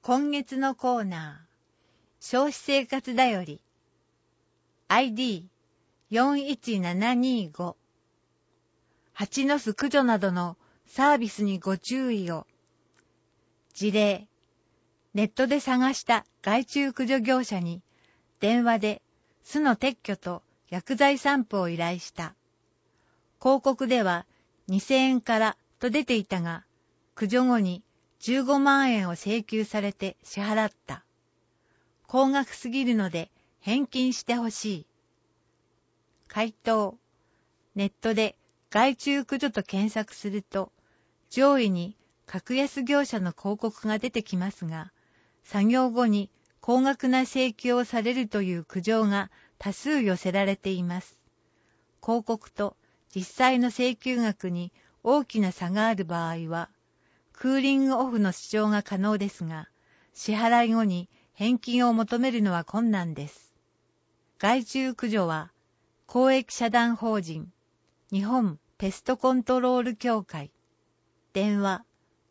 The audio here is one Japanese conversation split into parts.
今月のコーナー、消費生活だより、ID4175、蜂の巣駆除などのサービスにご注意を。事例、ネットで探した害虫駆除業者に電話で巣の撤去と薬剤散布を依頼した。広告では2000円からと出ていたが、駆除後に15万円を請求されて支払った。高額すぎるので返金してほしい。回答。ネットで害虫駆除と検索すると、上位に格安業者の広告が出てきますが、作業後に高額な請求をされるという苦情が多数寄せられています。広告と実際の請求額に大きな差がある場合は、クーリングオフの主張が可能ですが、支払い後に返金を求めるのは困難です。害虫駆除は、公益社団法人、日本ペストコントロール協会、電話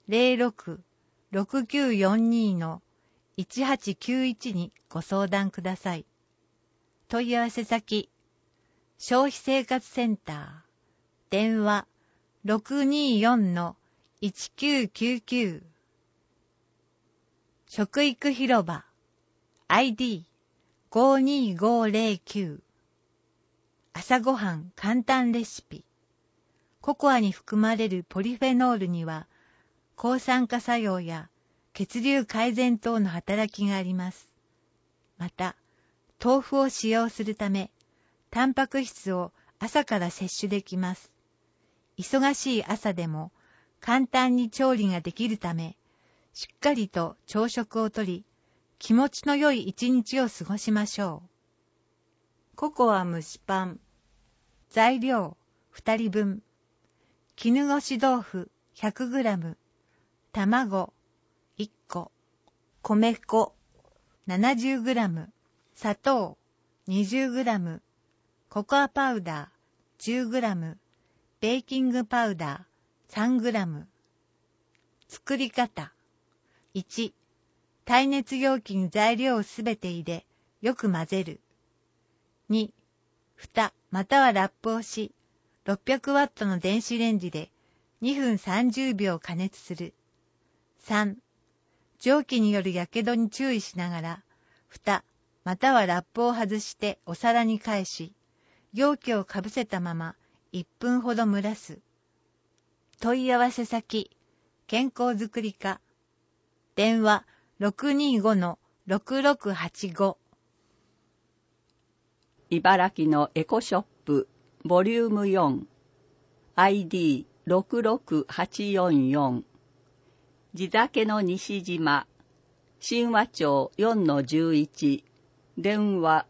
06-6942-1891にご相談ください。問い合わせ先、消費生活センター、電話624-1999、食育広場 ID52509、朝ごはん簡単レシピ。ココアに含まれるポリフェノールには抗酸化作用や血流改善等の働きがあります。また、豆腐を使用するため、タンパク質を朝から摂取できます。忙しい朝でも簡単に調理ができるため、しっかりと朝食をとり、気持ちの良い一日を過ごしましょう。ココア蒸しパン。材料2人分。絹ごし豆腐 100g。卵1個。米粉 70g。砂糖 20g。ココアパウダー 10g。ベーキングパウダー 3g。作り方。1、耐熱容器に材料をすべて入れ、よく混ぜる。2、蓋またはラップをし、600ワットの電子レンジで2分30秒加熱する。3、蒸気によるやけどに注意しながら、蓋またはラップを外してお皿に返し、容器をかぶせたまま1分ほど蒸らす。問い合わせ先、健康づくり課。電話625-6685。 茨城のエコショップボリューム4 ID66844 地酒の西島神話町 4-11 電話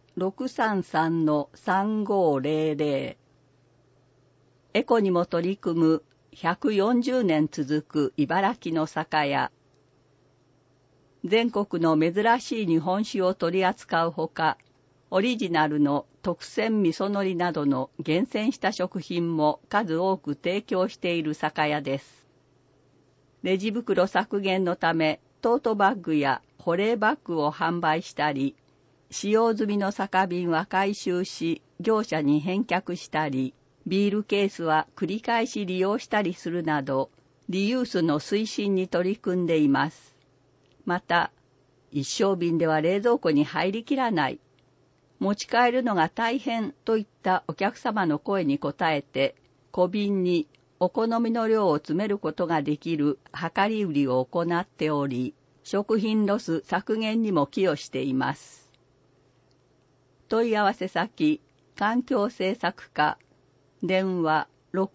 633-3500。エコにも取り組む140年続く茨城の酒屋。全国の珍しい日本酒を取り扱うほか、オリジナルの特選味噌海苔などの厳選した食品も数多く提供している酒屋です。レジ袋削減のため、トートバッグや保冷バッグを販売したり、使用済みの酒瓶は回収し、業者に返却したり、ビールケースは繰り返し利用したりするなど、リユースの推進に取り組んでいます。また、一升瓶では冷蔵庫に入りきらない、持ち帰るのが大変といったお客様の声に応えて、小瓶にお好みの量を詰めることができる量り売りを行っており、食品ロス削減にも寄与しています。問い合わせ先、環境政策課、電話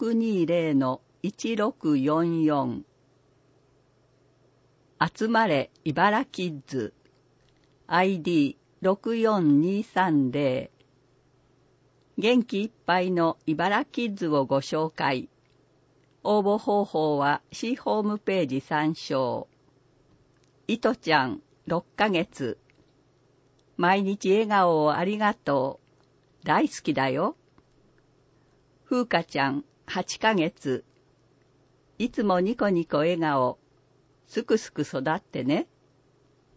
620-1644。集まれ茨キッズ ID64230。元気いっぱいの茨キッズをご紹介。応募方法は C ホームページ参照。いとちゃん6ヶ月。毎日笑顔をありがとう。大好きだよ。ふうかちゃん8ヶ月。いつもニコニコ笑顔。すくすく育ってね。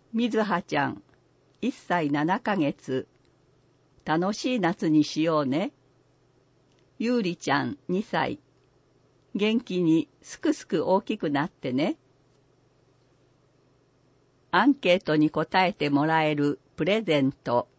みずはちゃん、1歳7ヶ月。楽しい夏にしようね。ゆうりちゃん、2歳。元気にすくすく大きくなってね。アンケートに答えてもらえるプレゼント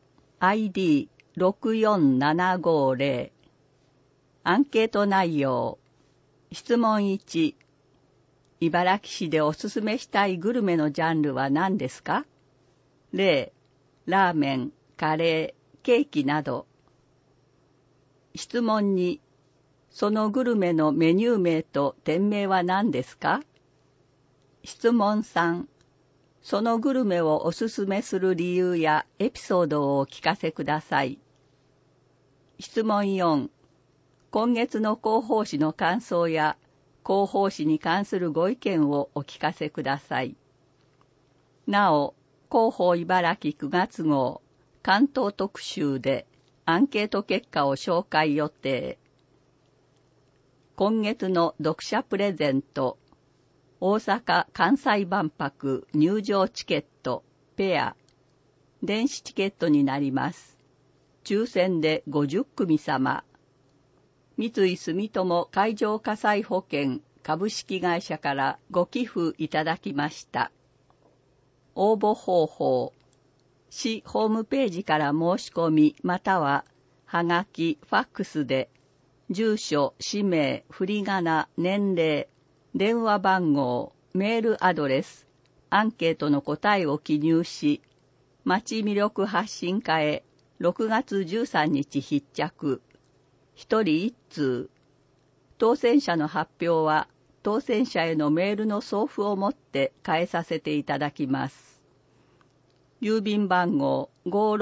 ID64750。アンケート内容。質問1。茨城市でおすすめしたいグルメのジャンルは何ですか？例、ラーメン、カレー、ケーキなど。質問2。そのグルメのメニュー名と店名は何ですか？質問3。そのグルメをおすすめする理由やエピソードをお聞かせください。質問4。今月の広報誌の感想や広報誌に関するご意見をお聞かせください。なお、広報茨城9月号関東特集でアンケート結果を紹介予定。今月の読者プレゼント、大阪・関西万博入場チケット、ペア、電子チケットになります。抽選で50組様。三井住友海上火災保険株式会社からご寄付いただきました。応募方法。市ホームページから申し込みまたは、はがき、ファックスで、住所、氏名、振り仮名、年齢、電話番号、メールアドレス、アンケートの答えを記入し、町魅力発信課へ6月13日必着。1人1通。当選者の発表は、当選者へのメールの送付をもって返させていただきます。郵便番号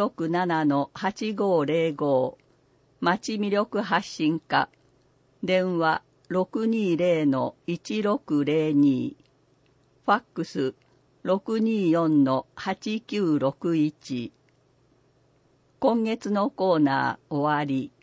567-8505 町魅力発信課。電話 620-1602。ファックス 624-8961。今月のコーナー終わり。